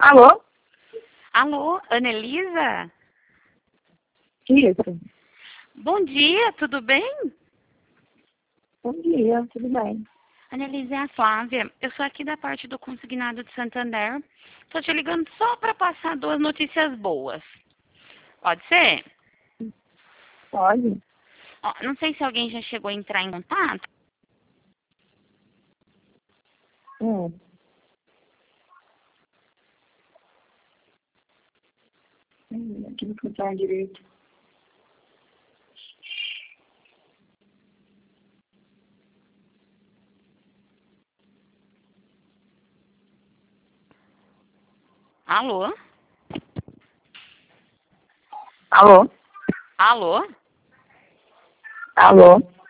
Alô? Alô, Ana Elisa? Isso. Bom dia, tudo bem? Bom dia, tudo bem? Ana Elisa, é a Flávia. Eu sou aqui da parte do Consignado de Santander. Estou te ligando só para passar duas notícias boas. Pode ser? Pode? Ó, não sei se alguém já chegou a entrar em contato. Hum. Aqui no escutar direito. Alô? Alô? Alô? Alô?